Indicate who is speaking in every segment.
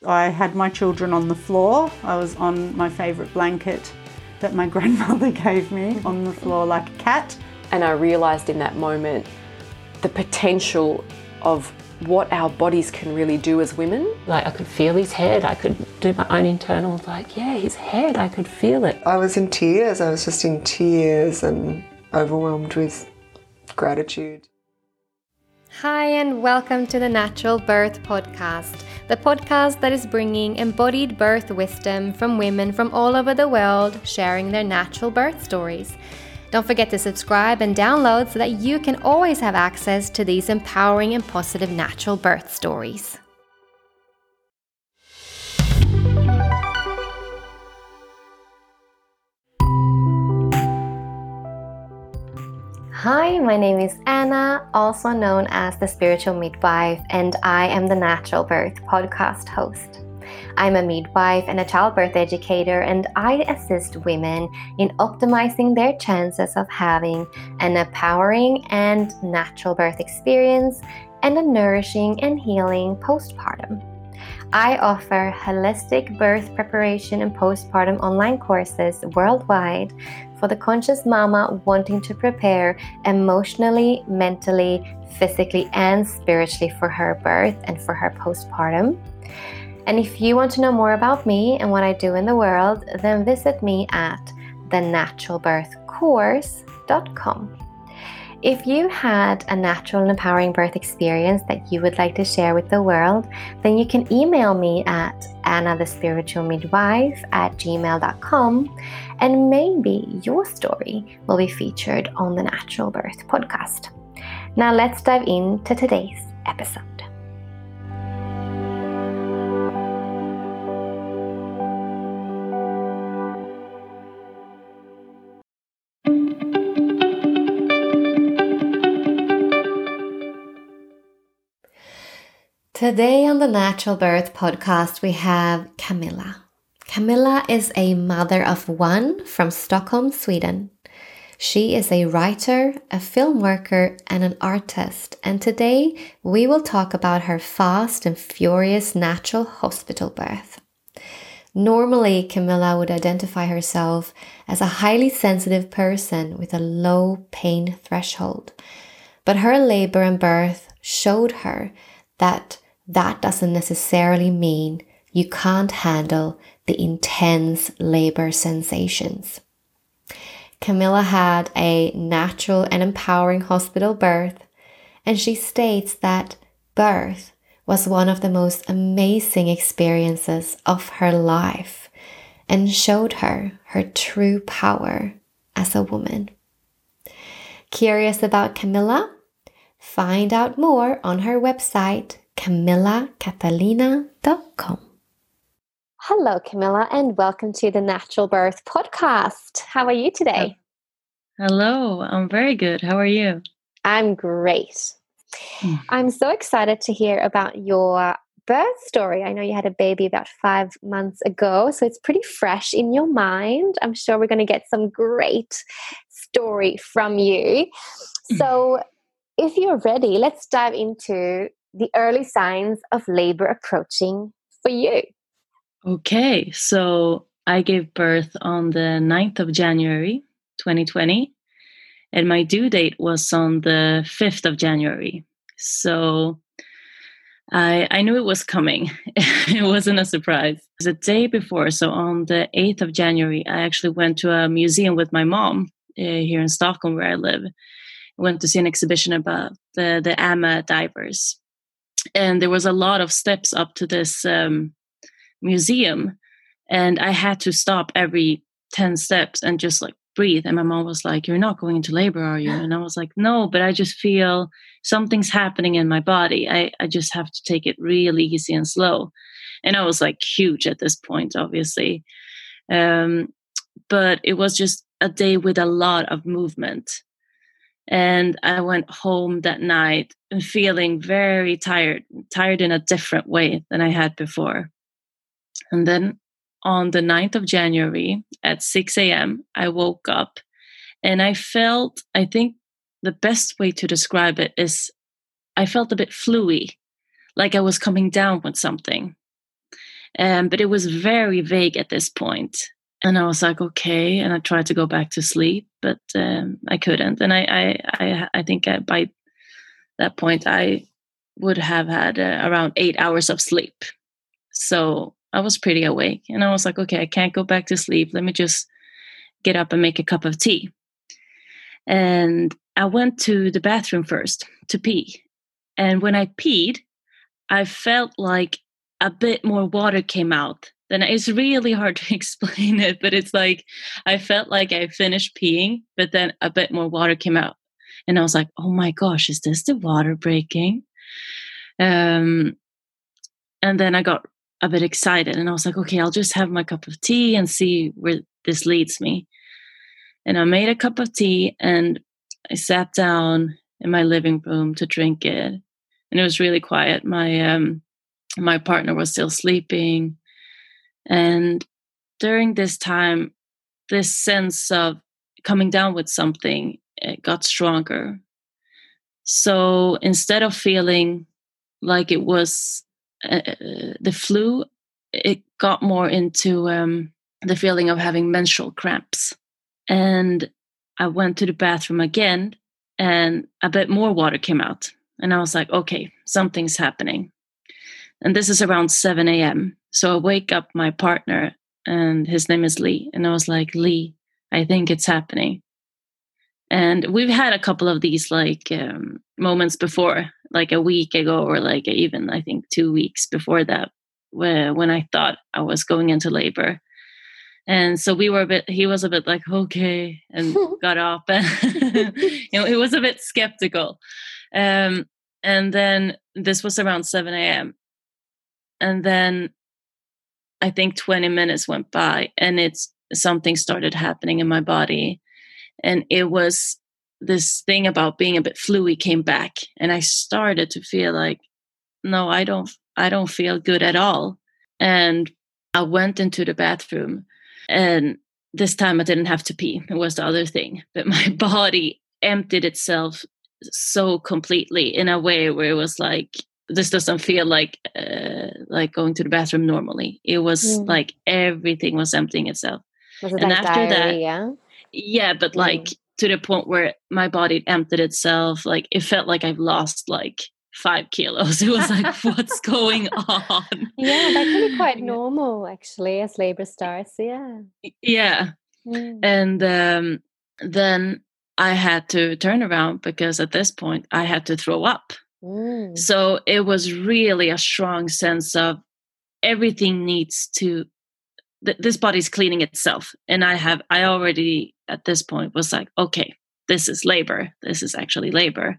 Speaker 1: I had my children on the floor. I was on my favourite blanket that my grandmother gave me on the floor like a cat.
Speaker 2: And I realised in that moment the potential of what our bodies can really do as women.
Speaker 3: Like I could feel his head, I could do my own internal, like, yeah, his head, I could feel it.
Speaker 4: I was in tears, I was just in tears and overwhelmed with gratitude.
Speaker 5: Hi and welcome to the Natural Birth Podcast, the podcast that is bringing embodied birth wisdom from women from all over the world sharing their natural birth stories. Don't forget to subscribe and download so that you can always have access to these empowering and positive natural birth stories. Hi, my name is Anna, also known as the Spiritual Midwife, and I am the Natural Birth Podcast host. I'm a midwife and a childbirth educator, and I assist women in optimizing their chances of having an empowering and natural birth experience and a nourishing and healing postpartum. I offer holistic birth preparation and postpartum online courses worldwide for the conscious mama wanting to prepare emotionally, mentally, physically, and spiritually for her birth and for her postpartum. And if you want to know more about me and what I do in the world, then visit me at thenaturalbirthcourse.com. If you had a natural and empowering birth experience that you would like to share with the world, then you can email me at annathespiritualmidwife@gmail.com, and maybe your story will be featured on the Natural Birth Podcast. Now let's dive into today's episode. Today on the Natural Birth Podcast, we have Camilla. Camilla is a mother of one from Stockholm, Sweden. She is a writer, a film worker, and an artist. And today we will talk about her fast and furious natural hospital birth. Normally, Camilla would identify herself as a highly sensitive person with a low pain threshold. But her labor and birth showed her that doesn't necessarily mean you can't handle the intense labor sensations. Camilla had a natural and empowering hospital birth, and she states that birth was one of the most amazing experiences of her life and showed her her true power as a woman. Curious about Camilla? Find out more on her website, CamillaCatalina.com. Hello, Camilla, and welcome to the Natural Birth Podcast. How are you today?
Speaker 6: Hello, I'm very good. How are you?
Speaker 5: I'm great. I'm so excited to hear about your birth story. I know you had a baby about 5 months ago, so it's pretty fresh in your mind. I'm sure we're going to get some great story from you. So if you're ready, let's dive into the early signs of labor approaching for you.
Speaker 6: Okay, so I gave birth on the 9th of January, 2020, and my due date was on the 5th of January. So I knew it was coming. It wasn't a surprise. It was the day before, so on the 8th of January, I actually went to a museum with my mom here in Stockholm where I live. I went to see an exhibition about the AMA divers. And there was a lot of steps up to this museum. And I had to stop every 10 steps and just like breathe. And my mom was like, "You're not going into labor, are you?" And I was like, "No, but I just feel something's happening in my body. I just have to take it really easy and slow." And I was like huge at this point, obviously. But it was just a day with a lot of movement. And I went home that night and feeling very tired in a different way than I had before. And then on the 9th of January at 6 a.m., I woke up and I think the best way to describe it is I felt a bit fluey, like I was coming down with something. But it was very vague at this point. And I was like, okay. And I tried to go back to sleep, but I couldn't. And I think by that point, I would have had around 8 hours of sleep. So I was pretty awake. And I was like, okay, I can't go back to sleep. Let me just get up and make a cup of tea. And I went to the bathroom first to pee. And when I peed, I felt like a bit more water came out. Then it's really hard to explain it, but it's like I felt like I finished peeing, but then a bit more water came out. And I was like, oh my gosh, is this the water breaking? And then I got a bit excited and I was like, okay, I'll just have my cup of tea and see where this leads me. And I made a cup of tea and I sat down in my living room to drink it. And it was really quiet. My partner was still sleeping. And during this time, this sense of coming down with something, it got stronger. So instead of feeling like it was the flu, it got more into the feeling of having menstrual cramps. And I went to the bathroom again and a bit more water came out. And I was like, okay, something's happening. And this is around 7 a.m. So I wake up my partner and his name is Lee. And I was like, Lee, I think it's happening. And we've had a couple of these moments before, like a week ago, or like even I think 2 weeks before that, when I thought I was going into labor. And so he was a bit like, okay, and got up and he was a bit skeptical. And then this was around 7 a.m. And then I think 20 minutes went by and something started happening in my body. And it was this thing about being a bit fluey came back. And I started to feel like, no, I don't feel good at all. And I went into the bathroom and this time I didn't have to pee. It was the other thing. But my body emptied itself so completely in a way where it was like, this doesn't feel like going to the bathroom normally. It was like everything was emptying itself.
Speaker 5: Was it
Speaker 6: and
Speaker 5: like
Speaker 6: after
Speaker 5: diarrhea?
Speaker 6: that, yeah, but like to the point where my body emptied itself, like it felt like I've lost like 5 kilos. It was like, what's going on?
Speaker 5: Yeah, that can be quite normal actually as labor starts. Yeah.
Speaker 6: And then I had to turn around because at this point I had to throw up. So it was really a strong sense of everything needs to, this body's cleaning itself. And I already at this point was like, okay, this is labor. This is actually labor.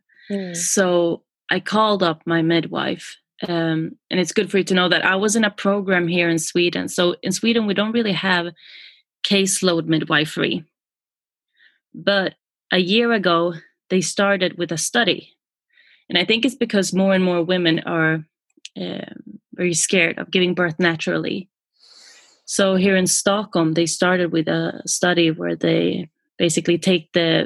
Speaker 6: So I called up my midwife. And it's good for you to know that I was in a program here in Sweden. So in Sweden, we don't really have caseload midwifery. But a year ago, they started with a study. And I think it's because more and more women are very scared of giving birth naturally. So here in Stockholm, they started with a study where they basically take the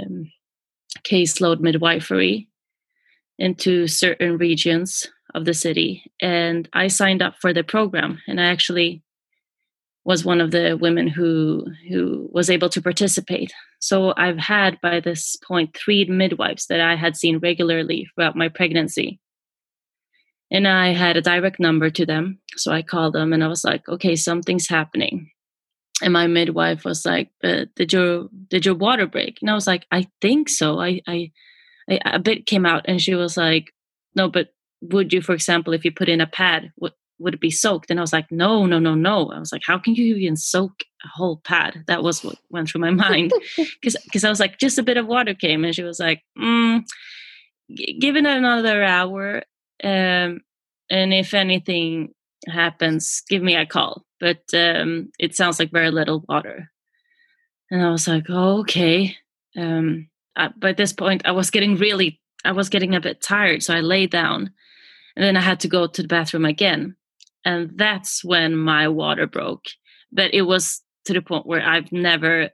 Speaker 6: caseload midwifery into certain regions of the city. And I signed up for the program. And I actually was one of the women who was able to participate. So I've had by this point 3 midwives that I had seen regularly throughout my pregnancy. And I had a direct number to them. So I called them and I was like, okay, something's happening. And my midwife was like, did your water break? And I was like, I think so. I a bit came out and she was like, no, but would you, for example, if you put in a pad, would it be soaked? And I was like, no. I was like, how can you even soak a whole pad? That was what went through my mind. Because I was like, just a bit of water came. And she was like, give it another hour. And if anything happens, give me a call. But it sounds like very little water. And I was like, oh, okay. By this point, I was getting a bit tired. So I lay down. And then I had to go to the bathroom again. And that's when my water broke. But it was to the point where I've never...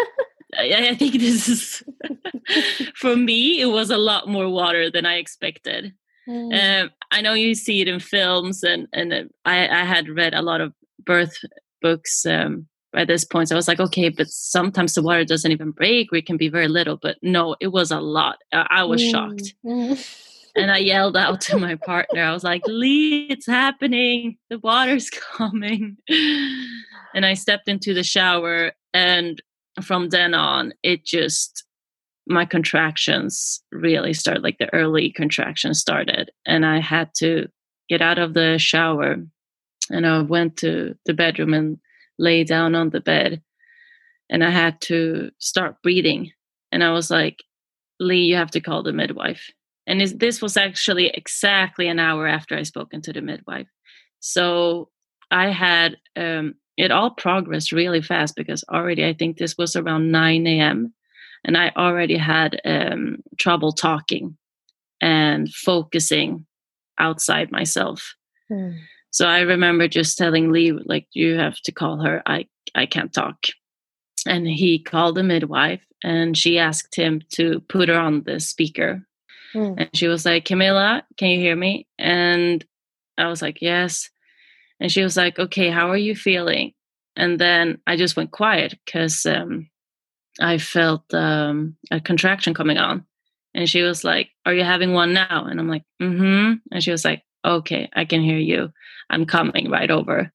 Speaker 6: I think this is... For me, it was a lot more water than I expected. I know you see it in films, and I had read a lot of birth books by this point. So I was like, okay, but sometimes the water doesn't even break, or it can be very little. But no, it was a lot. I was shocked. And I yelled out to my partner. I was like, Lee, it's happening. The water's coming. And I stepped into the shower. And from then on, my contractions really started, like the early contractions started. And I had to get out of the shower. And I went to the bedroom and lay down on the bed. And I had to start breathing. And I was like, Lee, you have to call the midwife. And this was actually exactly an hour after I spoken to the midwife. So I had, it all progressed really fast, because already I think this was around 9 a.m. And I already had trouble talking and focusing outside myself. So I remember just telling Lee, like, you have to call her. I can't talk. And he called the midwife, and she asked him to put her on the speaker. And she was like, Camilla, can you hear me? And I was like, yes. And she was like, okay, how are you feeling? And then I just went quiet, because I felt a contraction coming on. And she was like, are you having one now? And I'm like, mm-hmm. And she was like, okay, I can hear you. I'm coming right over.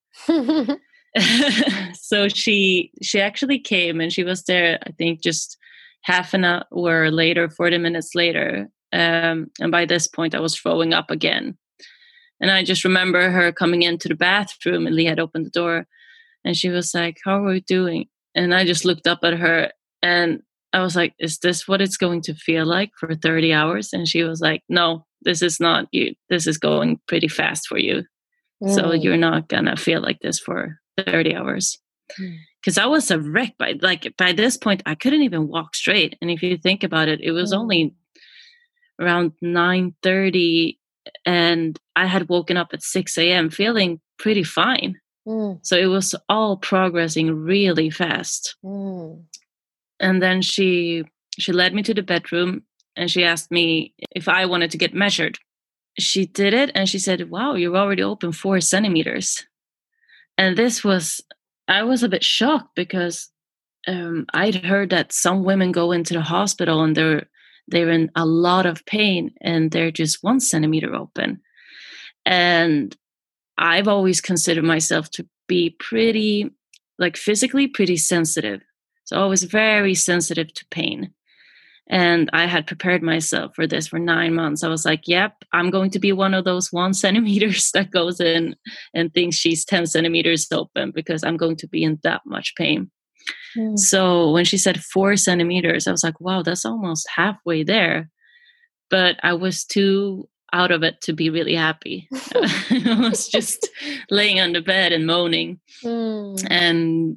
Speaker 6: So she actually came, and she was there, I think, just half an hour later, 40 minutes later. And by this point, I was throwing up again. And I just remember her coming into the bathroom, and Lee had opened the door, and she was like, how are we doing? And I just looked up at her, and I was like, is this what it's going to feel like for 30 hours? And she was like, no, this is not you. This is going pretty fast for you. So you're not going to feel like this for 30 hours. Because I was a wreck. By this point, I couldn't even walk straight. And if you think about it, it was only around 9:30, and I had woken up at 6 a.m. feeling pretty fine. So it was all progressing really fast. And then she led me to the bedroom, and she asked me if I wanted to get measured. She did it, and she said, wow, you're already open 4 centimeters. And I was a bit shocked, because I'd heard that some women go into the hospital and they're in a lot of pain, and they're just 1 centimeter open. And I've always considered myself to be pretty, like, physically pretty sensitive. So I was very sensitive to pain. And I had prepared myself for this for 9 months. I was like, yep, I'm going to be one of those 1 centimeters that goes in and thinks she's 10 centimeters open, because I'm going to be in that much pain. So when she said 4 centimeters, I was like, wow, that's almost halfway there. But I was too out of it to be really happy. I was just laying on the bed and moaning. And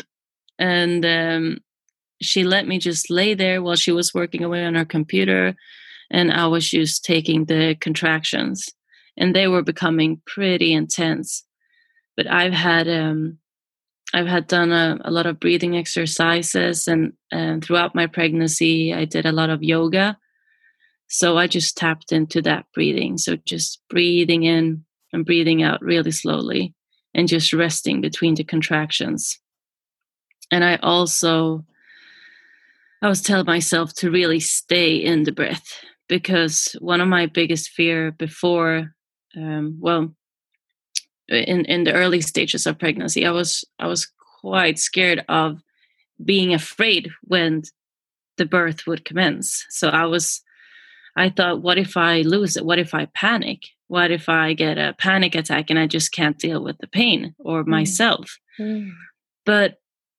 Speaker 6: she let me just lay there while she was working away on her computer. And I was just taking the contractions, and they were becoming pretty intense. But I've had done a lot of breathing exercises, and throughout my pregnancy, I did a lot of yoga. So I just tapped into that breathing. So just breathing in and breathing out really slowly, and just resting between the contractions. And I was telling myself to really stay in the breath, because one of my biggest fear before, in the early stages of pregnancy, I was quite scared of being afraid when the birth would commence. So I thought, what if I lose it? What if I panic? What if I get a panic attack and I just can't deal with the pain or myself? But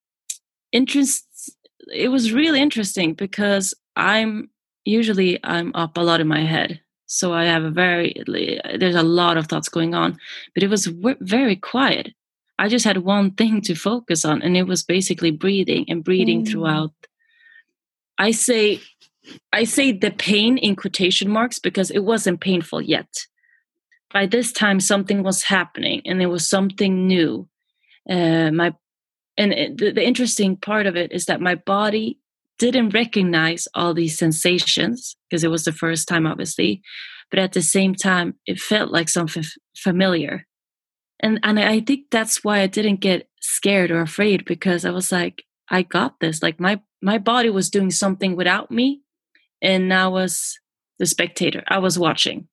Speaker 6: it was really interesting, because I'm up a lot in my head. So I have there's a lot of thoughts going on, but it was very quiet. I just had one thing to focus on, and it was basically breathing and breathing throughout. I say the pain in quotation marks, because it wasn't painful yet. By this time, something was happening, and it was something new. The interesting part of it is that my body didn't recognize all these sensations, because it was the first time, obviously, but at the same time, it felt like something familiar. And I think that's why I didn't get scared or afraid, because I was like, I got this. Like my body was doing something without me, and I was the spectator. I was watching.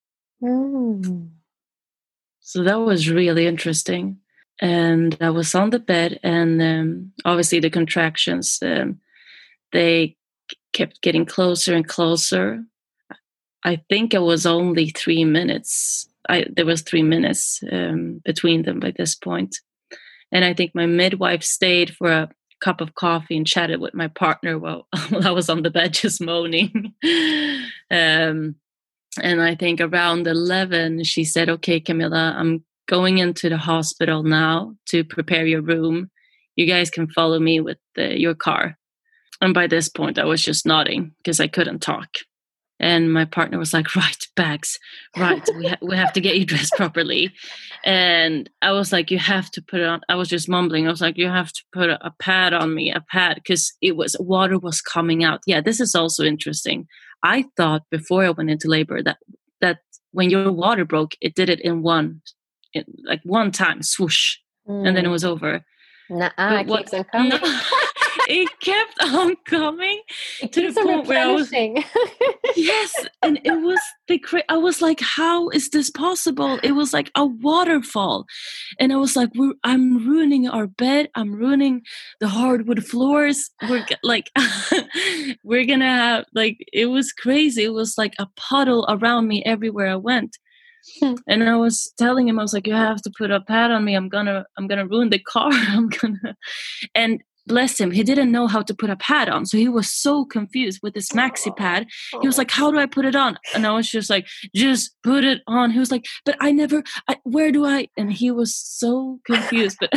Speaker 6: So that was really interesting. And I was on the bed, and obviously the contractions, they kept getting closer and closer. I think it was only 3 minutes. There was 3 minutes between them by this point. And I think my midwife stayed for a cup of coffee and chatted with my partner while I was on the bed just moaning. And I think around 11, she said, okay, Camilla, I'm going into the hospital now to prepare your room. You guys can follow me with your car. And by this point, I was just nodding because I couldn't talk. And my partner was like, right, bags, right. We have to get you dressed properly. And I was like, you have to put it on. I was just mumbling. I was like, you have to put a pad on me, a pad, because water was coming out. Yeah, this is also interesting. I thought before I went into labor that when your water broke, it did it in one time, swoosh, and then it was over.
Speaker 5: It keeps on coming.
Speaker 6: No, it kept on coming
Speaker 5: to the point where I was.
Speaker 6: Yes, and it was I was like, how is this possible? It was like a waterfall, and I was like, I'm ruining our bed. I'm ruining the hardwood floors. We're like, we're gonna have like, it was crazy. It was like a puddle around me everywhere I went. And I was telling him, I was like, you have to put a pad on me. I'm gonna ruin the car. And bless him, he didn't know how to put a pad on. So he was so confused with this maxi pad. He was like, how do I put it on? And I was just like, just put it on. He was like, but where do I? And he was so confused. But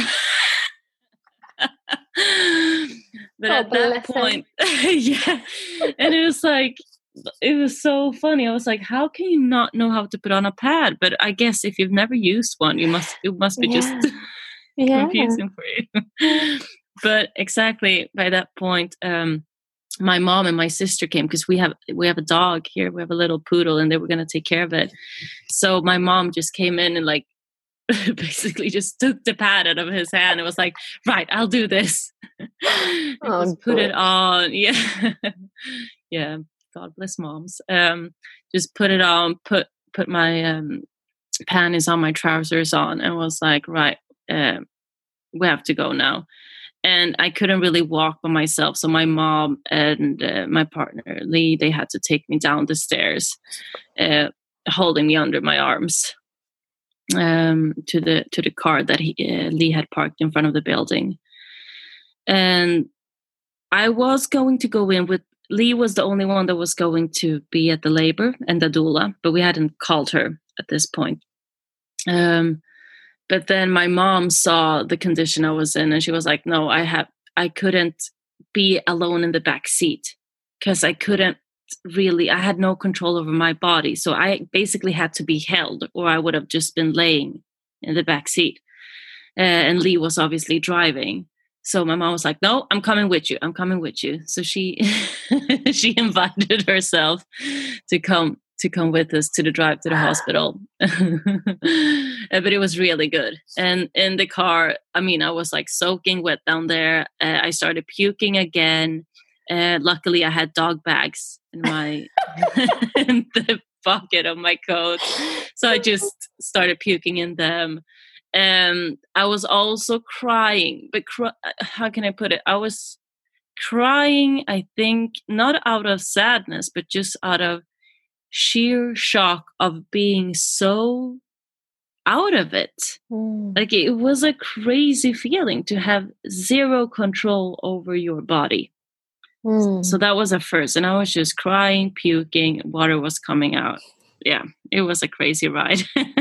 Speaker 6: at that point, yeah. And it was like, it was so funny. I was like, how can you not know how to put on a pad? But I guess if you've never used one, it must be just confusing for you. But exactly by that point, my mom and my sister came, because we have a dog here. We have a little poodle, and they were going to take care of it. So my mom just came in and like basically just took the pad out of his hand and was like, right, I'll do this. Just put it on. Yeah. Yeah. God bless moms. Just put it on, put my panties on, my trousers on, and was like, right, we have to go now. And I couldn't really walk by myself. So my mom and my partner, Lee, they had to take me down the stairs, holding me under my arms to the car that Lee had parked in front of the building. And I was going to go in with, Lee was the only one that was going to be at the labor, and the doula, but we hadn't called her at this point. But then my mom saw the condition I was in, and she was like, no, I couldn't be alone in the back seat, because I had no control over my body. So I basically had to be held, or I would have just been laying in the back seat. And Lee was obviously driving. So my mom was like, no, I'm coming with you. I'm coming with you. So she invited herself to come with us to the drive to the hospital. But it was really good. And in the car, I mean, I was like soaking wet down there. I started puking again. Luckily, I had dog bags in in the pocket of my coat. So I just started puking in them. I was also crying, but how can I put it? I was crying, I think, not out of sadness, but just out of sheer shock of being so out of it. Like, it was a crazy feeling to have zero control over your body. So that was a first, and I was just crying, puking, water was coming out. Yeah, it was a crazy ride.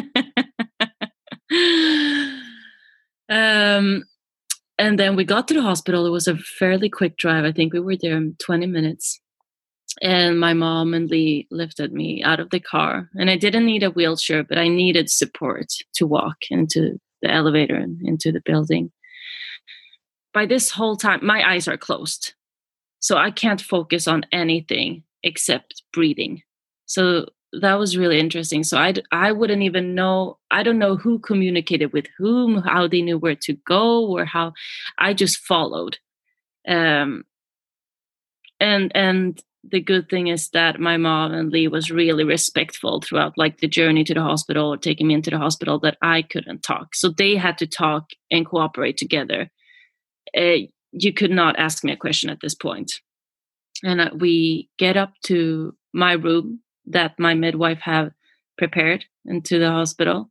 Speaker 6: And then we got to the hospital. It was a fairly quick drive. I think we were there in 20 minutes. And my mom and Lee lifted me out of the car. And I didn't need a wheelchair, but I needed support to walk into the elevator and into the building. By this whole time, my eyes are closed. So I can't focus on anything except breathing. So that was really interesting. So I wouldn't even know. I don't know who communicated with whom, how they knew where to go, or how. I just followed. And the good thing is that my mom and Lee was really respectful throughout like the journey to the hospital, or taking me into the hospital, that I couldn't talk. So they had to talk and cooperate together. You could not ask me a question at this point. And we get up to my room that my midwife have prepared in the hospital.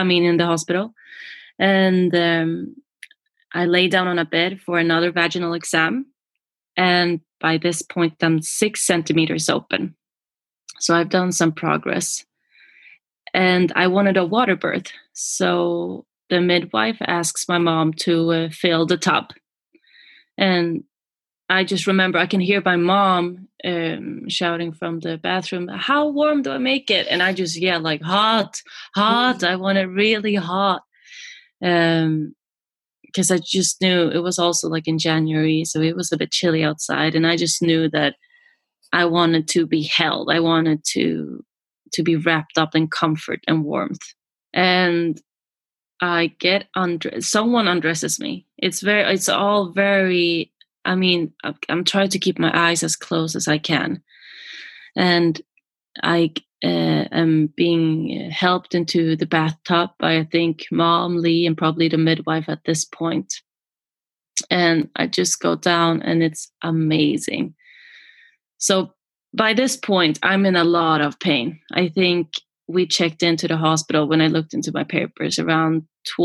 Speaker 6: And I lay down on a bed for another vaginal exam. And by this point, I'm 6 centimeters open. So I've done some progress. And I wanted a water birth. So the midwife asks my mom to fill the tub. And I just remember I can hear my mom shouting from the bathroom, "How warm do I make it?" And I just yell like, "Hot, hot. I want it really hot." Because I just knew it was also like in January, so it was a bit chilly outside. And I just knew that I wanted to be held. I wanted to be wrapped up in comfort and warmth. And I get someone undresses me. It's all very, I mean, I'm trying to keep my eyes as close as I can. And I am being helped into the bathtub by, I think, Mom, Lee, and probably the midwife at this point. And I just go down, and it's amazing. So by this point, I'm in a lot of pain. I think we checked into the hospital, when I looked into my papers, around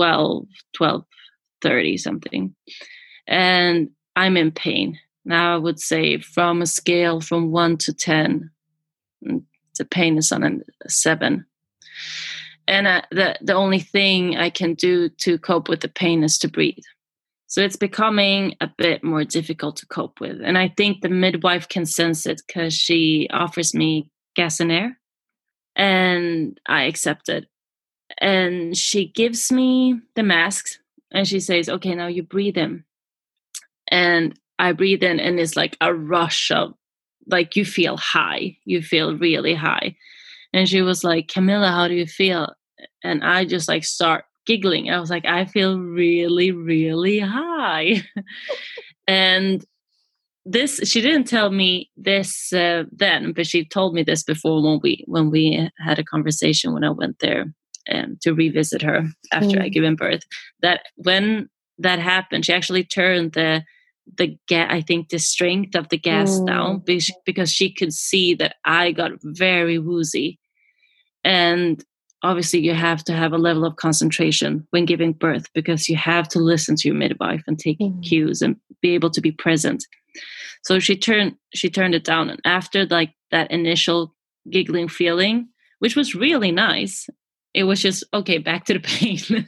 Speaker 6: 12:30 something. And I'm in pain. Now I would say from a scale from 1 to 10, the pain is on a 7. And the only thing I can do to cope with the pain is to breathe. So it's becoming a bit more difficult to cope with. And I think the midwife can sense it, because she offers me gas and air. And I accept it. And she gives me the masks, and she says, "Okay, now you breathe in." And I breathe in, and it's like a rush of, like, you feel high. You feel really high. And she was like, "Camilla, how do you feel?" And I just like start giggling. I was like, I feel really, really high. And this, she didn't tell me this then, but she told me this before when we had a conversation when I went there to revisit her after I given birth. That when that happened, she actually turned the I think the strength of the gas down, because she could see that I got very woozy. And obviously you have to have a level of concentration when giving birth, because you have to listen to your midwife and take cues and be able to be present. So she turned it down. And after like that initial giggling feeling, which was really nice, it was just, okay, back to the pain.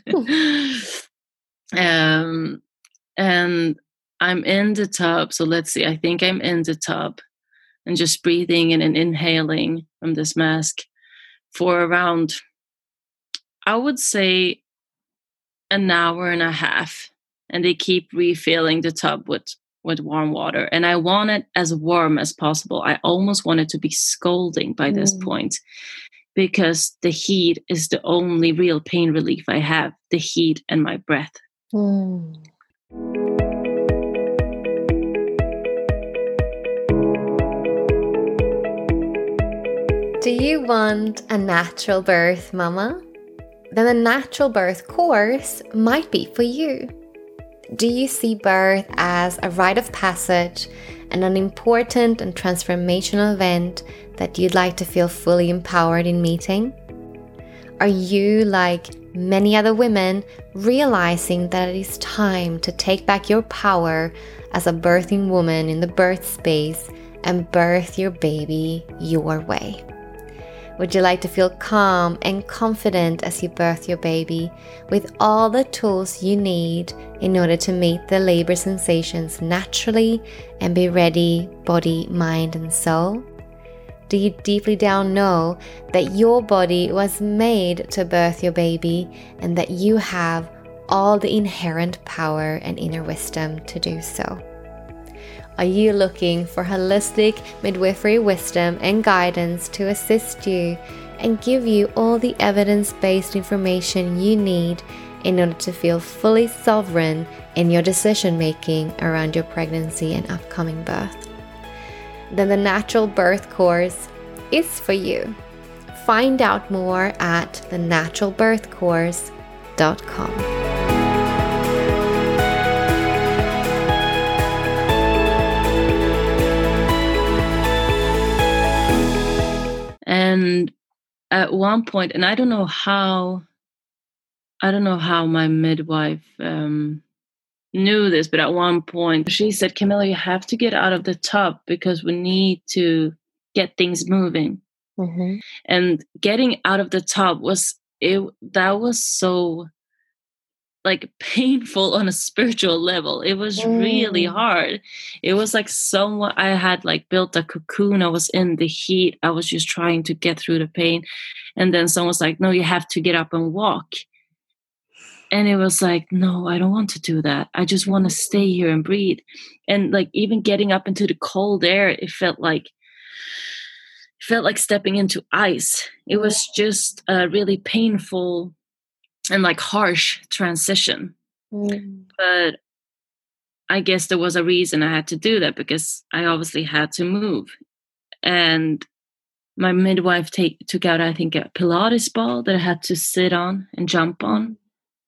Speaker 6: And I'm in the tub. So let's see, I think I'm in the tub and just breathing in and inhaling from this mask for around, I would say, an hour and a half. And they keep refilling the tub with warm water. And I want it as warm as possible. I almost want it to be scalding by this point, because the heat is the only real pain relief I have, the heat and my breath.
Speaker 5: Do you want a natural birth, Mama? Then a natural birth course might be for you. Do you see birth as a rite of passage and an important and transformational event that you'd like to feel fully empowered in meeting? Are you, like many other women, realizing that it is time to take back your power as a birthing woman in the birth space and birth your baby your way? Would you like to feel calm and confident as you birth your baby, with all the tools you need in order to meet the labor sensations naturally and be ready, body, mind, and soul? Do you deeply down know that your body was made to birth your baby, and that you have all the inherent power and inner wisdom to do so? Are you looking for holistic midwifery wisdom and guidance to assist you and give you all the evidence-based information you need in order to feel fully sovereign in your decision-making around your pregnancy and upcoming birth? Then the Natural Birth course is for you. Find out more at thenaturalbirthcourse.com.
Speaker 6: And at one point, and I don't know how my midwife knew this, but at one point she said, "Camilla, you have to get out of the tub because we need to get things moving."
Speaker 2: Mm-hmm.
Speaker 6: And getting out of the tub was so like painful on a spiritual level. It was really hard. It was like I had like built a cocoon. I was in the heat. I was just trying to get through the pain. And then someone's like, "No, you have to get up and walk." And it was like, no, I don't want to do that. I just want to stay here and breathe. And like even getting up into the cold air, it felt like stepping into ice. It was just a really painful and like harsh transition. But I guess there was a reason I had to do that, because I obviously had to move. And my midwife took out, I think, a Pilates ball that I had to sit on and jump on.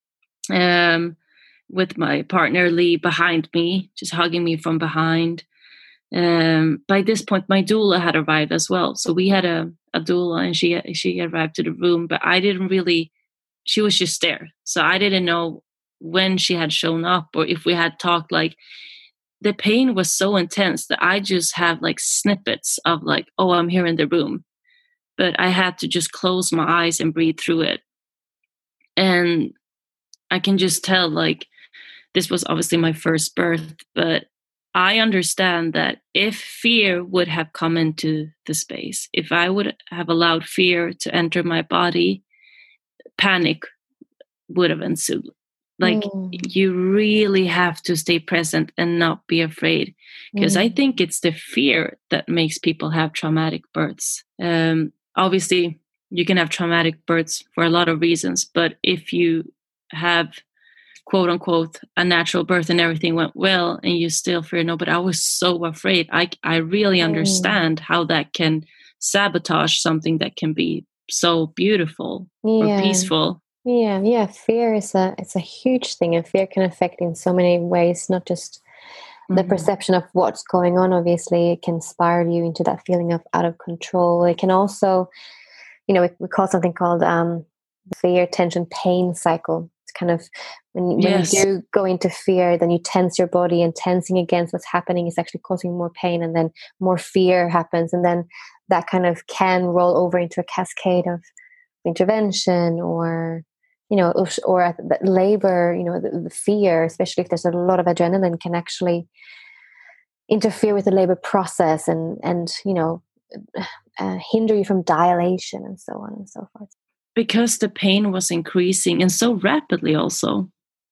Speaker 6: With my partner Lee behind me, just hugging me from behind. By this point, my doula had arrived as well. So we had a doula, and she arrived to the room, but she was just there. So I didn't know when she had shown up or if we had talked. Like the pain was so intense that I just have like snippets of like, oh, I'm here in the room. But I had to just close my eyes and breathe through it. And I can just tell, like, this was obviously my first birth, but I understand that if fear would have come into the space, if I would have allowed fear to enter my body, panic would have ensued. Like, you really have to stay present and not be afraid, because I think it's the fear that makes people have traumatic births. Obviously, you can have traumatic births for a lot of reasons, but if you have, quote unquote, a natural birth and everything went well and you still fear, no, but I was so afraid. I really understand how that can sabotage something that can be so beautiful or peaceful.
Speaker 2: Yeah. Fear it's a huge thing, and fear can affect in so many ways, not just the perception of what's going on. Obviously, it can spiral you into that feeling of out of control. It can also, we call something called fear, tension, pain cycle. It's kind of when you do go into fear, then you tense your body, and tensing against what's happening is actually causing more pain, and then more fear happens, and then that kind of can roll over into a cascade of intervention or at the labor. The fear, especially if there's a lot of adrenaline, can actually interfere with the labor process and hinder you from dilation and so on and so forth.
Speaker 6: Because the pain was increasing, and so rapidly also.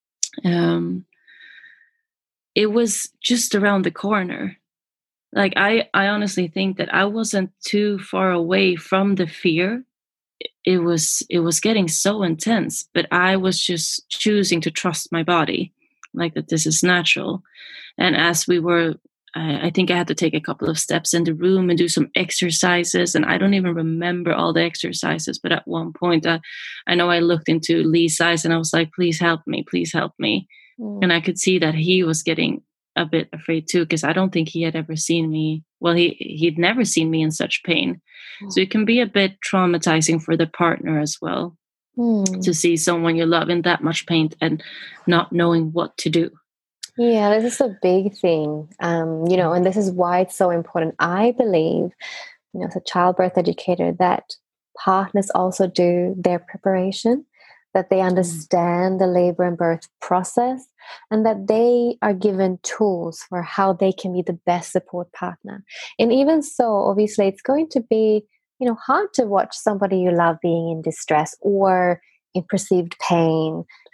Speaker 6: It was just around the corner. Like I honestly think that I wasn't too far away from the fear. It was getting so intense, but I was just choosing to trust my body, like that this is natural. And as we were, I think I had to take a couple of steps in the room and do some exercises. And I don't even remember all the exercises, but at one point, I know I looked into Lee's eyes and I was like, please help me, please help me. And I could see that he was getting a bit afraid too, because I don't think he had ever seen me. Well, he'd never seen me in such pain. So it can be a bit traumatizing for the partner as well, to see someone you love in that much pain and not knowing what to do.
Speaker 2: Yeah, this is a big thing, and this is why it's so important. I believe, as a childbirth educator, that partners also do their preparation, that they understand the labor and birth process, and that they are given tools for how they can be the best support partner. And even so, obviously, it's going to be, hard to watch somebody you love being in distress or in perceived pain.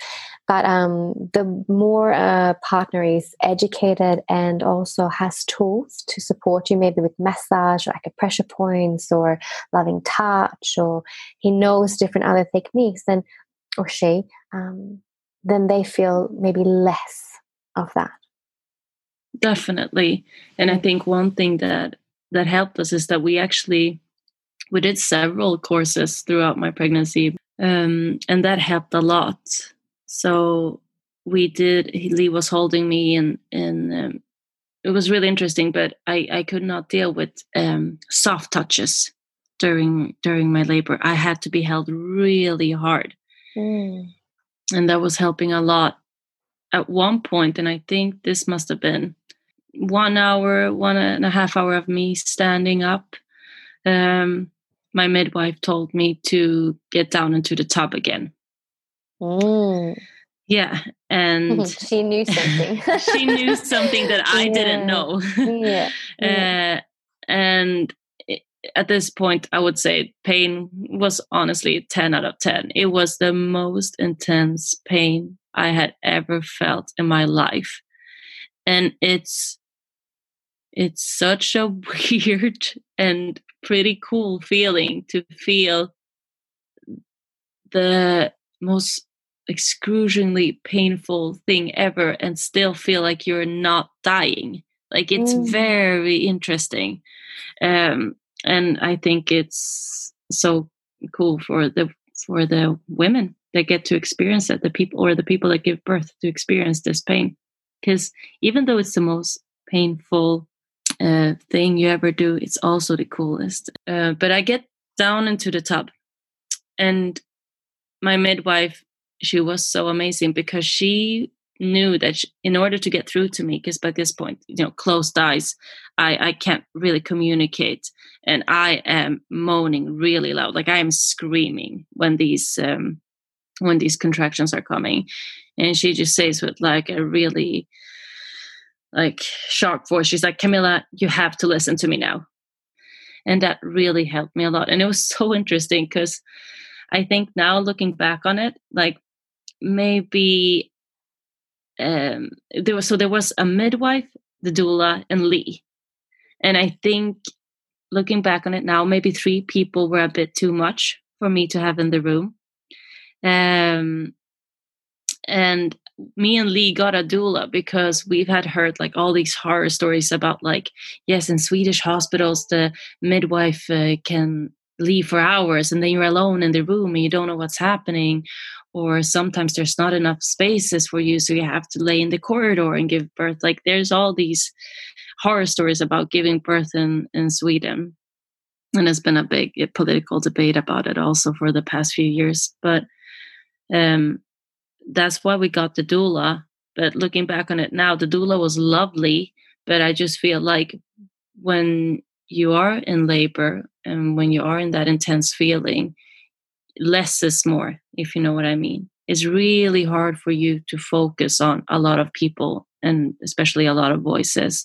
Speaker 2: But the more a partner is educated and also has tools to support you, maybe with massage, like a pressure points or loving touch, or he knows different other techniques, then, or she, then they feel maybe less of that.
Speaker 6: Definitely. And I think one thing that helped us is that we did several courses throughout my pregnancy, and that helped a lot. So Lee was holding me, and it was really interesting, but I could not deal with soft touches during my labor. I had to be held really hard. And that was helping a lot. At one point, and I think this must have been 1 hour, 1.5 hours of me standing up, my midwife told me to get down into the tub again. Yeah, and
Speaker 2: she knew something.
Speaker 6: She knew something that I didn't know. And at this point, I would say pain was honestly 10 out of 10. It was the most intense pain I had ever felt in my life. And it's such a weird and pretty cool feeling to feel the most excruciatingly painful thing ever and still feel like you're not dying. Like, it's very interesting. And I think it's so cool for the women that get to experience it, the people that give birth to experience this pain. Because even though it's the most painful thing you ever do, it's also the coolest. But I get down into the tub, and my midwife, she was so amazing, because she knew that in order to get through to me, because by this point, closed eyes, I can't really communicate, and I am moaning really loud, like I am screaming when these contractions are coming, and she just says with like a really sharp voice, she's like, "Camilla, you have to listen to me now." And that really helped me a lot. And it was so interesting, because I think now looking back on it, like maybe there was a midwife, the doula, and Lee. And I think looking back on it now, maybe 3 people were a bit too much for me to have in the room. And me and Lee got a doula because we've had heard like all these horror stories about, like, yes, in Swedish hospitals, the midwife can leave for hours and then you're alone in the room and you don't know what's happening. Or sometimes there's not enough spaces for you, so you have to lay in the corridor and give birth. Like, there's all these horror stories about giving birth in Sweden. And there's been a big political debate about it also for the past few years. But that's why we got the doula. But looking back on it now, the doula was lovely. But I just feel like when you are in labor and when you are in that intense feeling, less is more, if you know what I mean. It's really hard for you to focus on a lot of people, and especially a lot of voices.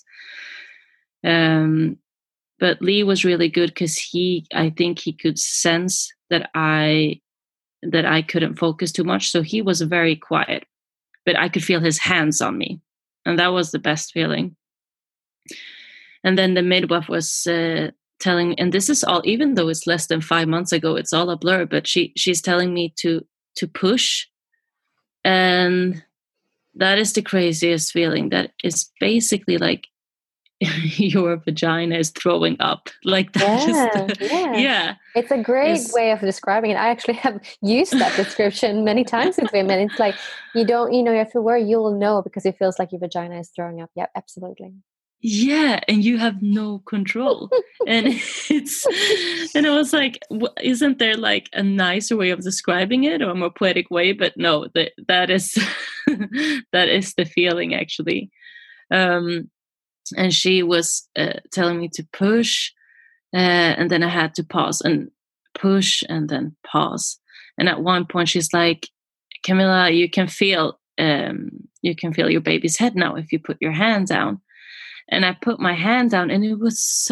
Speaker 6: But Lee was really good, because I think he could sense that I couldn't focus too much. So he was very quiet, but I could feel his hands on me. And that was the best feeling. And then the midwife was telling me, and this is all, even though it's less than 5 months ago, it's all a blur, but she's telling me to push. And that is the craziest feeling. That is basically like your vagina is throwing up. Like that. Yeah.
Speaker 2: It's a great way of describing it. I actually have used that description many times with women. It's like, you have to worry, you'll know, because it feels like your vagina is throwing up. Yep, absolutely.
Speaker 6: Yeah, and you have no control. And I was like, isn't there like a nicer way of describing it, or a more poetic way? But no, that is that is the feeling, actually. And she was telling me to push, and then I had to pause and push and then pause. And at one point she's like, "Camilla, you can feel your baby's head now if you put your hand down." And I put my hand down, and it was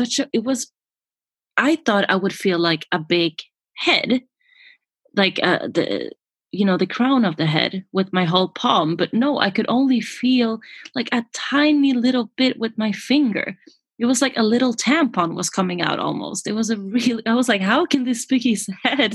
Speaker 6: I thought I would feel like a big head, like the crown of the head with my whole palm, but no, I could only feel like a tiny little bit with my finger. It was like a little tampon was coming out almost. It was I was like, how can this be his head?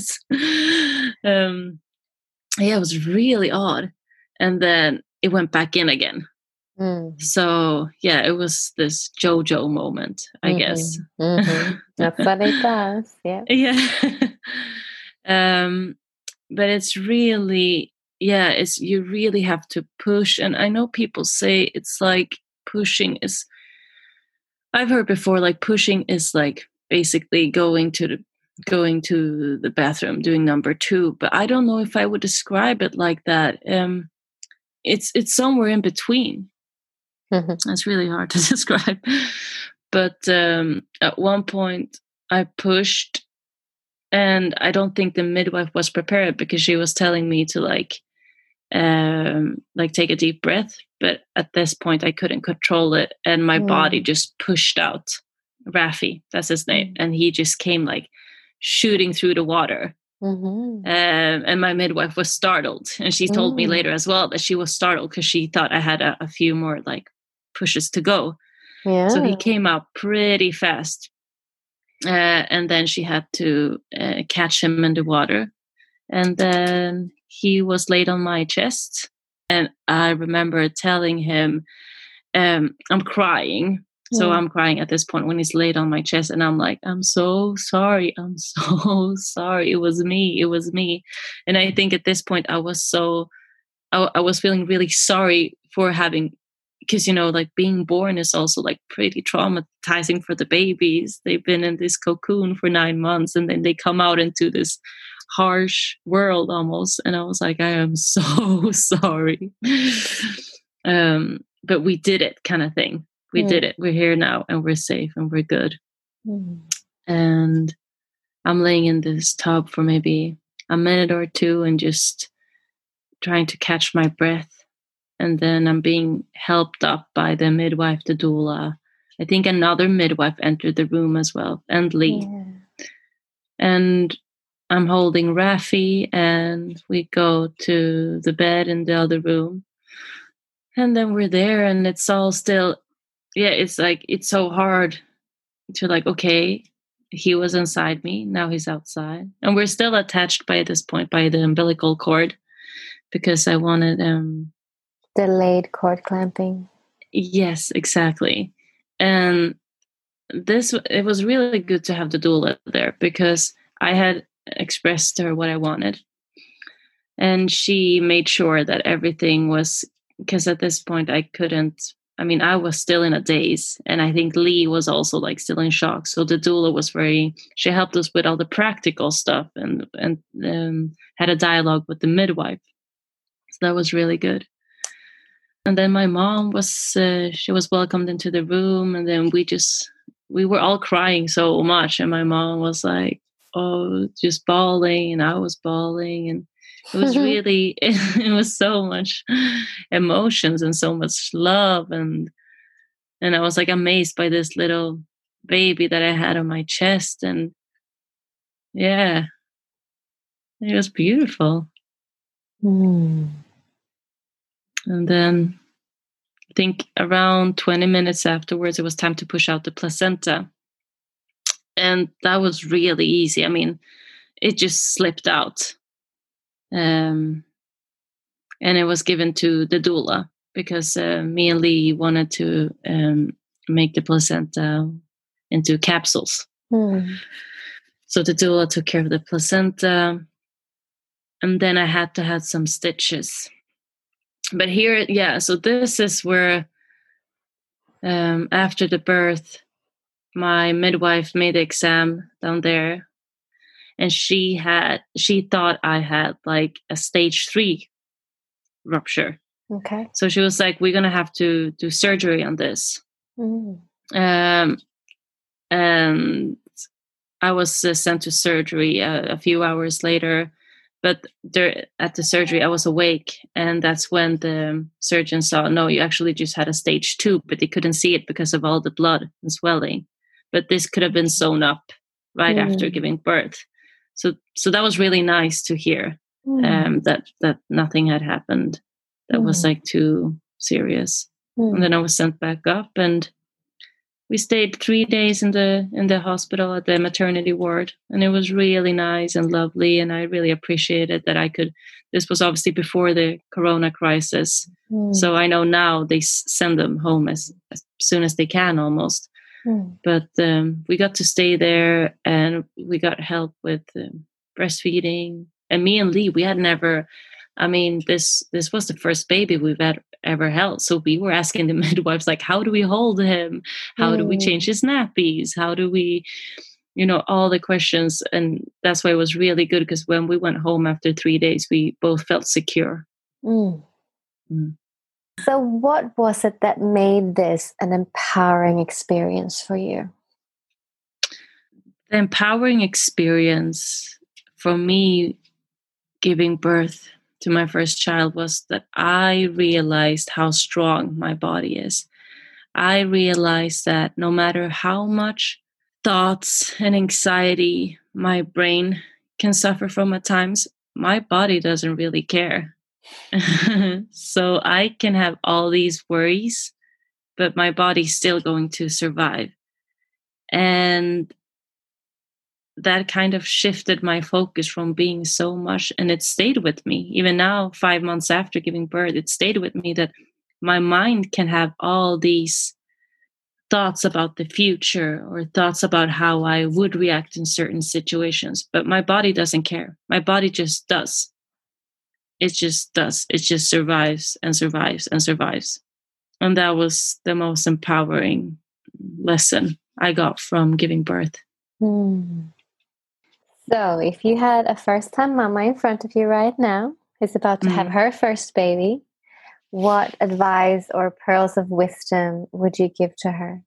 Speaker 6: It was really odd. And then it went back in again. So yeah, it was this JoJo moment, I guess.
Speaker 2: That's what it does. Yeah.
Speaker 6: Yeah. But it's really, you really have to push. And I know people say it's like pushing is, I've heard before, like pushing is like basically going to the bathroom, doing number 2. But I don't know if I would describe it like that. It's somewhere in between. That's really hard to describe. But at one point I pushed, and I don't think the midwife was prepared, because she was telling me to like take a deep breath. But at this point I couldn't control it, and my body just pushed out Rafi, that's his name, and he just came like shooting through the water. And my midwife was startled, and she told me later as well that she was startled because she thought I had a few more like pushes to go. So he came out pretty fast, and then she had to catch him in the water, and then he was laid on my chest. And I remember telling him, I'm crying. So I'm crying at this point when he's laid on my chest, and I'm like, I'm so sorry. I'm so sorry. It was me. And I think at this point I was feeling really sorry for having, because, like being born is also like pretty traumatizing for the babies. They've been in this cocoon for 9 months, and then they come out into this harsh world almost. And I was like, I am so sorry. But we did it, kind of thing. We did it. We're here now, and we're safe, and we're good. And I'm laying in this tub for maybe a minute or 2 and just trying to catch my breath. And then I'm being helped up by the midwife, the doula. I think another midwife entered the room as well, and Lee. And I'm holding Rafi, and we go to the bed in the other room. And then we're there, and it's all still, it's like, it's so hard to like, okay, he was inside me, now he's outside. And we're still attached by this point by the umbilical cord, because I wanted
Speaker 2: delayed cord clamping.
Speaker 6: Yes, exactly. And it was really good to have the doula there, because I had expressed to her what I wanted. And she made sure that everything was, because at this point I was still in a daze, and I think Lee was also like still in shock. So the doula was she helped us with all the practical stuff, and had a dialogue with the midwife. So that was really good. And then my mom she was welcomed into the room, and then we were all crying so much, and my mom was like, just bawling, and I was bawling, and it was really, it was so much emotions and so much love, and I was like amazed by this little baby that I had on my chest, and it was beautiful. And then I think around 20 minutes afterwards, it was time to push out the placenta. And that was really easy. I mean, it just slipped out. And it was given to the doula, because me and Lee wanted to make the placenta into capsules. So the doula took care of the placenta. And then I had to have some stitches. But here, so this is where, after the birth, my midwife made the exam down there, and she thought I had like a stage 3 rupture.
Speaker 2: Okay.
Speaker 6: So she was like, we're going to have to do surgery on this. And I was sent to surgery a few hours later. But at the surgery, I was awake, and that's when the surgeon saw, no, you actually just had a stage 2, but they couldn't see it because of all the blood and swelling. But this could have been sewn up right after giving birth. So that was really nice to hear. that nothing had happened that was like too serious. And then I was sent back up, and we stayed 3 days in the hospital at the maternity ward, and it was really nice and lovely, and I really appreciated that I could. This was obviously before the corona crisis, so I know now they send them home as soon as they can, almost. But we got to stay there, and we got help with breastfeeding. And me and Lee, we had never. I mean, this was the first baby we've ever held. So we were asking the midwives, like, how do we hold him? How do we change his nappies? How do we, all the questions. And that's why it was really good, because when we went home after 3 days, we both felt secure.
Speaker 2: So what was it that made this an empowering experience for you?
Speaker 6: The empowering experience for me, giving birth to my first child, was that I realized how strong my body is. I realized that no matter how much thoughts and anxiety my brain can suffer from at times, my body doesn't really care. So I can have all these worries, but my body's still going to survive. And that kind of shifted my focus from being so much, and it stayed with me. Even now, 5 months after giving birth, it stayed with me that my mind can have all these thoughts about the future or thoughts about how I would react in certain situations, but my body doesn't care. My body just does. It just does. It just survives and survives and survives. And that was the most empowering lesson I got from giving birth.
Speaker 2: So if you had a first-time mama in front of you right now who's about to have her first baby, what advice or pearls of wisdom would you give to her?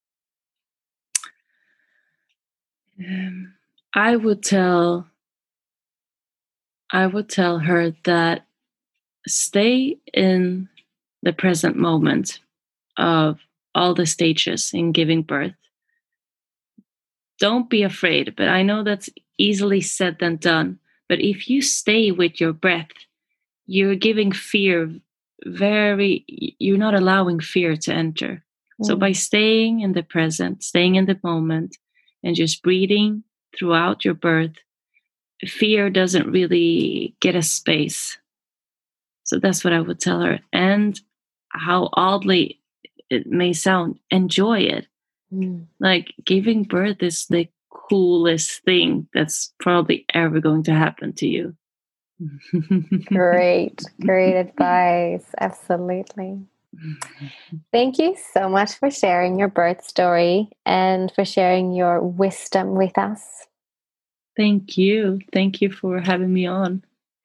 Speaker 6: I would tell her that stay in the present moment of all the stages in giving birth. Don't be afraid, but I know that's easily said than done. But if you stay with your breath, you're giving fear you're not allowing fear to enter. So by staying in the present, staying in the moment, and just breathing throughout your birth, fear doesn't really get a space. So that's what I would tell her. And how oddly it may sound, enjoy it. Like, giving birth is the coolest thing that's probably ever going to happen to you.
Speaker 2: Great advice. Absolutely. Thank you so much for sharing your birth story and for sharing your wisdom with us.
Speaker 6: Thank you. Thank you for having me on.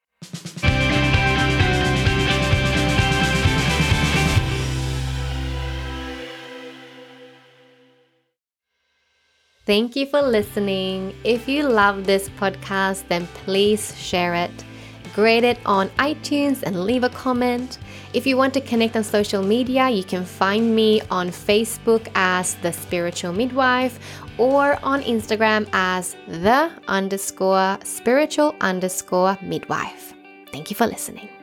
Speaker 5: Thank you for listening. If you love this podcast, then please share it. Grade it on iTunes and leave a comment. If you want to connect on social media, you can find me on Facebook as The Spiritual Midwife or on Instagram as _spiritual_midwife. Thank you for listening.